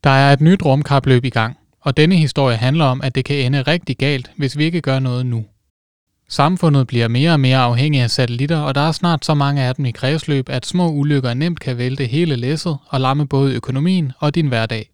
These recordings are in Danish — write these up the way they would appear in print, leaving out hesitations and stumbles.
Der er et nyt rumkapløb i gang, og denne historie handler om, at det kan ende rigtig galt, hvis vi ikke gør noget nu. Samfundet bliver mere og mere afhængig af satellitter, og der er snart så mange af dem i kredsløb, at små ulykker nemt kan vælte hele læsset og lamme både økonomien og din hverdag.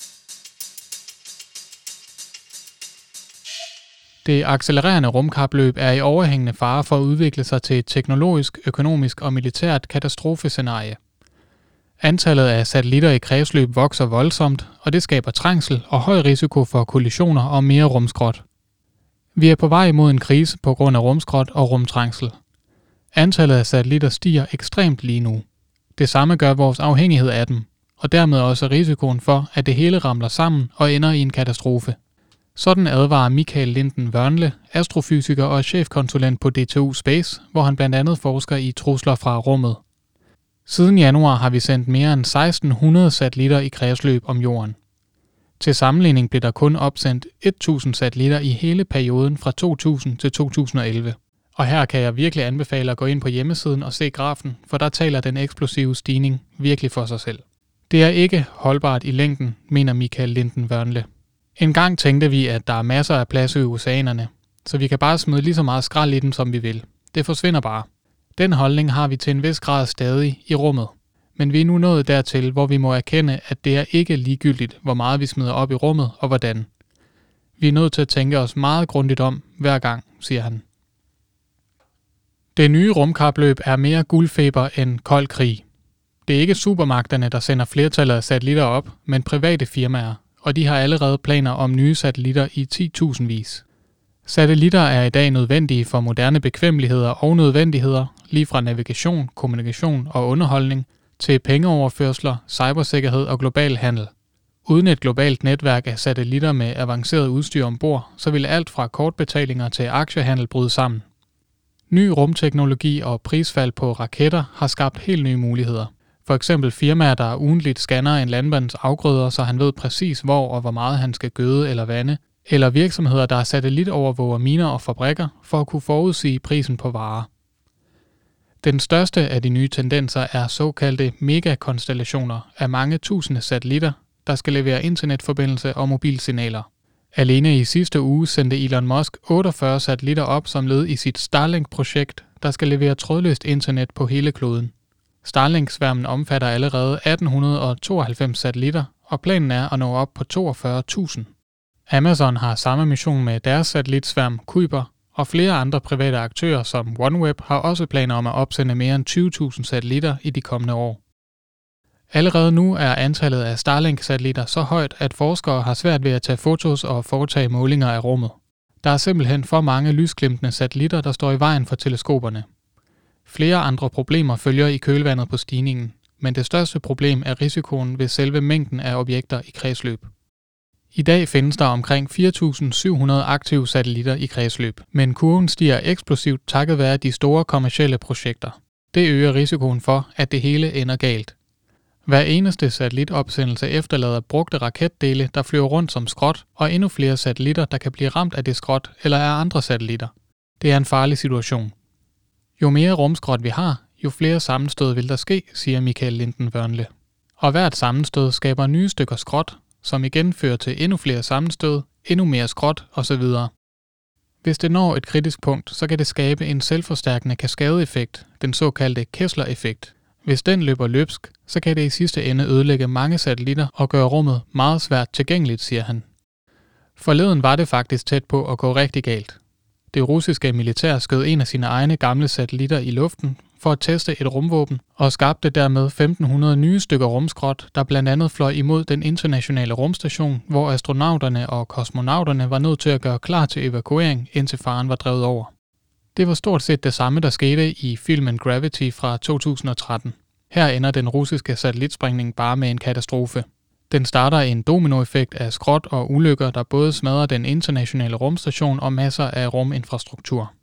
Det accelererende rumkapløb er i overhængende fare for at udvikle sig til et teknologisk, økonomisk og militært katastrofescenarie. Antallet af satellitter i kredsløb vokser voldsomt, og det skaber trængsel og høj risiko for kollisioner og mere rumskrot. Vi er på vej imod en krise på grund af rumskrot og rumtrængsel. Antallet af satellitter stiger ekstremt lige nu. Det samme gør vores afhængighed af dem, og dermed også risikoen for, at det hele ramler sammen og ender i en katastrofe. Sådan advarer Michael Linden-Wørnle, astrofysiker og chefkonsulent på DTU Space, hvor han blandt andet forsker i trusler fra rummet. Siden januar har vi sendt mere end 1600 satellitter i kredsløb om jorden. Til sammenligning blev der kun opsendt 1000 satellitter i hele perioden fra 2000 til 2011. Og her kan jeg virkelig anbefale at gå ind på hjemmesiden og se grafen, for der taler den eksplosive stigning virkelig for sig selv. Det er ikke holdbart i længden, mener Michael Linden-Wørnle. En gang tænkte vi, at der er masser af plads i oceanerne, så vi kan bare smide lige så meget skrald i dem, som vi vil. Det forsvinder bare. Den holdning har vi til en vis grad stadig i rummet. Men vi er nu nået dertil, hvor vi må erkende, at det er ikke ligegyldigt, hvor meget vi smider op i rummet og hvordan. Vi er nødt til at tænke os meget grundigt om hver gang, siger han. Det nye rumkapløb er mere guldfeber end kold krig. Det er ikke supermagterne, der sender flertallet af satellitter op, men private firmaer, og de har allerede planer om nye satellitter i 10.000 vis. Satellitter er i dag nødvendige for moderne bekvemmeligheder og nødvendigheder, lige fra navigation, kommunikation og underholdning, til pengeoverførsler, cybersikkerhed og global handel. Uden et globalt netværk af satellitter med avanceret udstyr ombord, så vil alt fra kortbetalinger til aktiehandel bryde sammen. Ny rumteknologi og prisfald på raketter har skabt helt nye muligheder. For eksempel firmaer, der ugentligt scanner en landmands afgrøder, så han ved præcis hvor og hvor meget han skal gøde eller vande, eller virksomheder, der satellitovervåger miner og fabrikker for at kunne forudsige prisen på varer. Den største af de nye tendenser er såkaldte megakonstellationer af mange tusinde satellitter, der skal levere internetforbindelse og mobilsignaler. Alene i sidste uge sendte Elon Musk 48 satellitter op som led i sit Starlink-projekt, der skal levere trådløst internet på hele kloden. Starlink-sværmen omfatter allerede 1892 satellitter, og planen er at nå op på 42.000. Amazon har samme mission med deres satellitsværm Kuiper, og flere andre private aktører som OneWeb har også planer om at opsende mere end 20.000 satellitter i de kommende år. Allerede nu er antallet af Starlink-satellitter så højt, at forskere har svært ved at tage fotos og foretage målinger af rummet. Der er simpelthen for mange lysglimtende satellitter, der står i vejen for teleskoperne. Flere andre problemer følger i kølvandet på stigningen, men det største problem er risikoen ved selve mængden af objekter i kredsløb. I dag findes der omkring 4.700 aktive satellitter i kredsløb, men kurven stiger eksplosivt takket være de store kommercielle projekter. Det øger risikoen for, at det hele ender galt. Hver eneste satellitopsendelse efterlader brugte raketdele, der flyver rundt som skrot, og endnu flere satellitter, der kan blive ramt af det skrot eller af andre satellitter. Det er en farlig situation. Jo mere rumskrot vi har, jo flere sammenstød vil der ske, siger Michael Linden-Wørnle. Og hvert sammenstød skaber nye stykker skrot, som igen fører til endnu flere sammenstød, endnu mere skrot osv. Hvis det når et kritisk punkt, så kan det skabe en selvforstærkende kaskadeeffekt, den såkaldte Kessler-effekt. Hvis den løber løbsk, så kan det i sidste ende ødelægge mange satellitter og gøre rummet meget svært tilgængeligt, siger han. Forleden var det faktisk tæt på at gå rigtig galt. Det russiske militær skød en af sine egne gamle satellitter i luften for at teste et rumvåben og skabte dermed 1500 nye stykker rumskrot, der blandt andet fløj imod den internationale rumstation, hvor astronauterne og kosmonauterne var nødt til at gøre klar til evakuering, indtil faren var drevet over. Det var stort set det samme, der skete i filmen Gravity fra 2013. Her ender den russiske satellitsprængning bare med en katastrofe. Den starter en dominoeffekt af skrot og ulykker, der både smadrer den internationale rumstation og masser af ruminfrastruktur.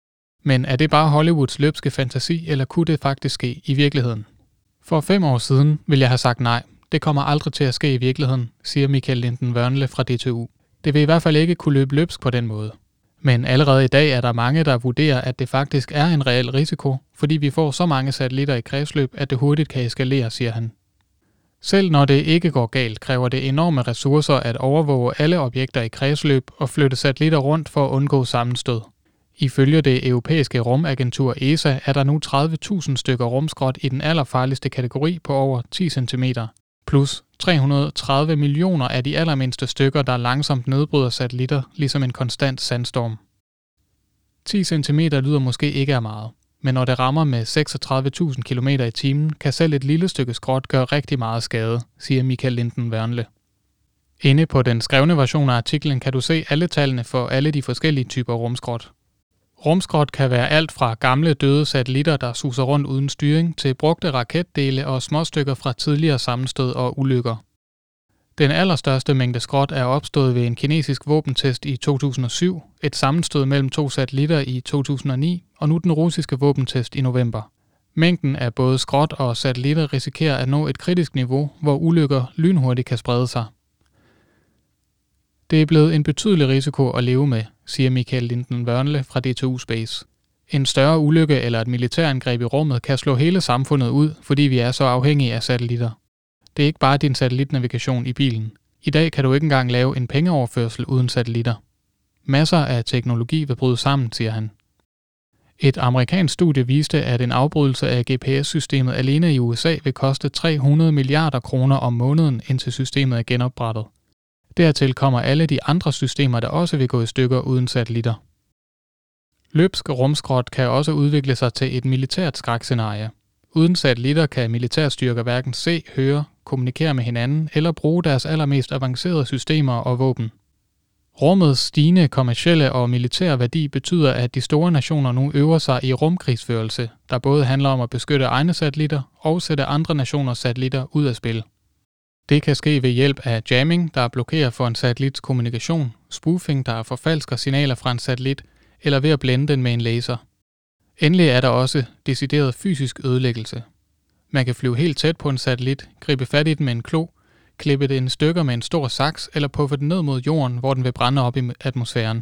Men er det bare Hollywoods løbske fantasi, eller kunne det faktisk ske i virkeligheden? For 5 år siden ville jeg have sagt nej. Det kommer aldrig til at ske i virkeligheden, siger Michael Linden-Wørnle fra DTU. Det vil i hvert fald ikke kunne løbe løbsk på den måde. Men allerede i dag er der mange, der vurderer, at det faktisk er en reel risiko, fordi vi får så mange satellitter i kredsløb, at det hurtigt kan eskalere, siger han. Selv når det ikke går galt, kræver det enorme ressourcer at overvåge alle objekter i kredsløb og flytte satellitter rundt for at undgå sammenstød. Ifølge det europæiske rumagentur ESA er der nu 30.000 stykker rumskrot i den allerfarligste kategori på over 10 cm, plus 330 millioner af de allermindste stykker, der langsomt nedbryder satellitter, ligesom en konstant sandstorm. 10 cm lyder måske ikke af meget, men når det rammer med 36.000 km i timen, kan selv et lille stykke skrot gøre rigtig meget skade, siger Michael Linden Wørnle. Inde på den skrevne version af artiklen kan du se alle tallene for alle de forskellige typer rumskrot. Rumskrot kan være alt fra gamle døde satellitter, der suser rundt uden styring, til brugte raketdele og småstykker fra tidligere sammenstød og ulykker. Den allerstørste mængde skrot er opstået ved en kinesisk våbentest i 2007, et sammenstød mellem 2 satellitter i 2009 og nu den russiske våbentest i november. Mængden af både skrot og satellitter risikerer at nå et kritisk niveau, hvor ulykker lynhurtigt kan sprede sig. Det er blevet en betydelig risiko at leve med, siger Michael Linden Wørnle fra DTU Space. En større ulykke eller et militærangreb i rummet kan slå hele samfundet ud, fordi vi er så afhængige af satellitter. Det er ikke bare din satellitnavigation i bilen. I dag kan du ikke engang lave en pengeoverførsel uden satellitter. Masser af teknologi vil bryde sammen, siger han. Et amerikansk studie viste, at en afbrydelse af GPS-systemet alene i USA vil koste 300 milliarder kroner om måneden, indtil systemet er genoprettet. Dertil kommer alle de andre systemer, der også vil gå i stykker uden satellitter. Løbsk rumskrot kan også udvikle sig til et militært skrækscenarie. Uden satellitter kan militærstyrker hverken se, høre, kommunikere med hinanden eller bruge deres allermest avancerede systemer og våben. Rummets stigende kommercielle og militære værdi betyder, at de store nationer nu øver sig i rumkrigsførelse, der både handler om at beskytte egne satellitter og sætte andre nationers satellitter ud af spil. Det kan ske ved hjælp af jamming, der blokerer for en satellits kommunikation, spoofing, der forfalsker signaler fra en satellit, eller ved at blænde den med en laser. Endelig er der også decideret fysisk ødelæggelse. Man kan flyve helt tæt på en satellit, gribe fat i den med en klo, klippe den i stykker med en stor saks eller puffe den ned mod jorden, hvor den vil brænde op i atmosfæren.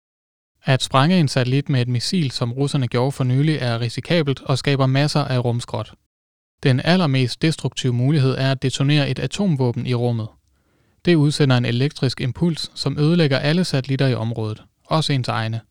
At sprænge en satellit med et missil, som russerne gjorde for nylig, er risikabelt og skaber masser af rumskrot. Den allermest destruktive mulighed er at detonere et atomvåben i rummet. Det udsender en elektrisk impuls, som ødelægger alle satellitter i området, også ens egne.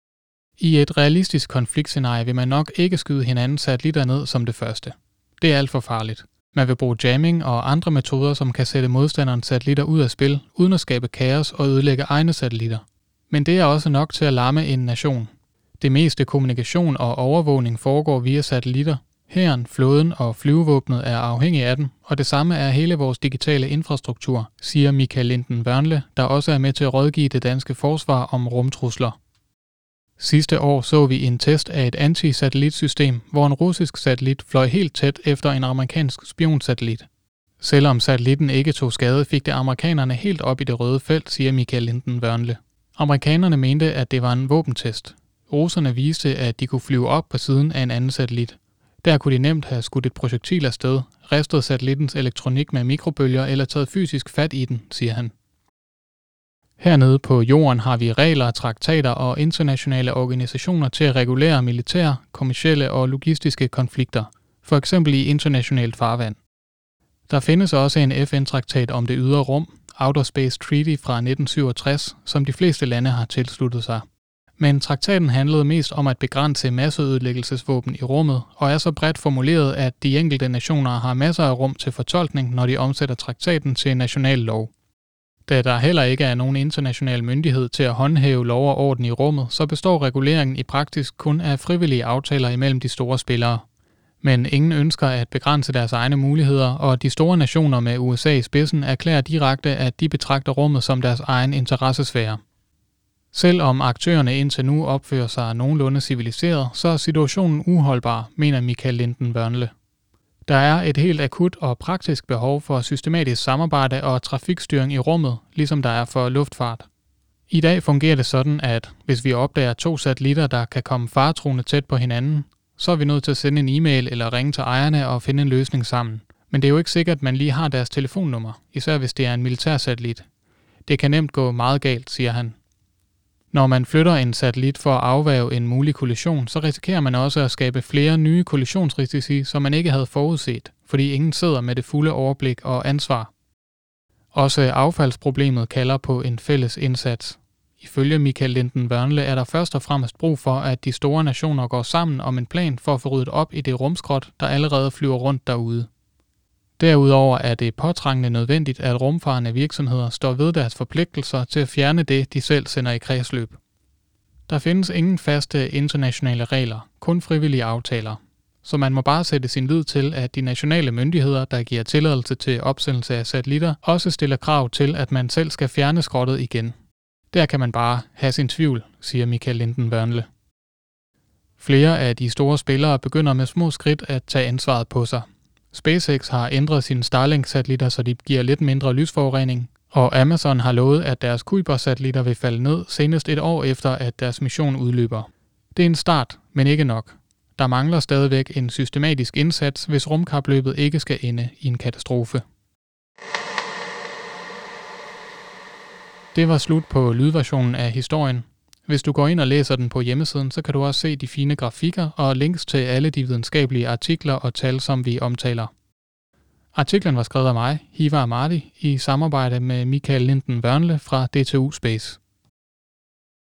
I et realistisk konfliktscenarie vil man nok ikke skyde hinandens satellitter ned som det første. Det er alt for farligt. Man vil bruge jamming og andre metoder, som kan sætte modstanderens satellitter ud af spil, uden at skabe kaos og ødelægge egne satellitter. Men det er også nok til at lamme en nation. Det meste kommunikation og overvågning foregår via satellitter. Hæren, flåden og flyvevåbnet er afhængige af dem, og det samme er hele vores digitale infrastruktur, siger Michael Linden Wørnle, der også er med til at rådgive det danske forsvar om rumtrusler. Sidste år så vi en test af et anti-satellitsystem, hvor en russisk satellit fløj helt tæt efter en amerikansk spionsatellit. Selvom satellitten ikke tog skade, fik det amerikanerne helt op i det røde felt, siger Michael Linden Wørnle. Amerikanerne mente, at det var en våbentest. Russerne viste, at de kunne flyve op på siden af en anden satellit. Der kunne de nemt have skudt et projektil afsted, ristet satellittens elektronik med mikrobølger eller taget fysisk fat i den, siger han. Hernede på jorden har vi regler, traktater og internationale organisationer til at regulere militære, kommercielle og logistiske konflikter, for eksempel i internationalt farvand. Der findes også en FN-traktat om det ydre rum, Outer Space Treaty fra 1967, som de fleste lande har tilsluttet sig. Men traktaten handlede mest om at begrænse masseødelæggelsesvåben i rummet, og er så bredt formuleret, at de enkelte nationer har masser af rum til fortolkning, når de omsætter traktaten til national lov. Da der heller ikke er nogen international myndighed til at håndhæve lov og orden i rummet, så består reguleringen i praksis kun af frivillige aftaler imellem de store spillere. Men ingen ønsker at begrænse deres egne muligheder, og de store nationer med USA i spidsen erklærer direkte, at de betragter rummet som deres egen interessesfære. Selvom aktørerne indtil nu opfører sig nogenlunde civiliseret, så er situationen uholdbar, mener Michael Linden Wørnle. Der er et helt akut og praktisk behov for systematisk samarbejde og trafikstyring i rummet, ligesom der er for luftfart. I dag fungerer det sådan, at hvis vi opdager 2 satellitter, der kan komme faretruende tæt på hinanden, så er vi nødt til at sende en e-mail eller ringe til ejerne og finde en løsning sammen. Men det er jo ikke sikkert, at man lige har deres telefonnummer, især hvis det er en militærsatellit. Det kan nemt gå meget galt, siger han. Når man flytter en satellit for at afværge en mulig kollision, så risikerer man også at skabe flere nye kollisionsrisici, som man ikke havde forudset, fordi ingen sidder med det fulde overblik og ansvar. Også affaldsproblemet kalder på en fælles indsats. Ifølge Mikael Linden-Wørnle er der først og fremmest brug for, at de store nationer går sammen om en plan for at få ryddet op i det rumskrot, der allerede flyver rundt derude. Derudover er det påtrængende nødvendigt, at rumfarende virksomheder står ved deres forpligtelser til at fjerne det, de selv sender i kredsløb. Der findes ingen faste internationale regler, kun frivillige aftaler. Så man må bare sætte sin lid til, at de nationale myndigheder, der giver tilladelse til opsendelse af satellitter, også stiller krav til, at man selv skal fjerne skrottet igen. Der kan man bare have sin tvivl, siger Mikael Linden-Wørnle. Flere af de store spillere begynder med små skridt at tage ansvaret på sig. SpaceX har ændret sine Starlink-satellitter, så de giver lidt mindre lysforurening, og Amazon har lovet, at deres Kuiper-satellitter vil falde ned senest et år efter, at deres mission udløber. Det er en start, men ikke nok. Der mangler stadigvæk en systematisk indsats, hvis rumkapløbet ikke skal ende i en katastrofe. Det var slut på lydversionen af historien. Hvis du går ind og læser den på hjemmesiden, så kan du også se de fine grafikker og links til alle de videnskabelige artikler og tal, som vi omtaler. Artiklen var skrevet af mig, Hiva Ahmadi, i samarbejde med Mikael Linden-Wørnle fra DTU Space.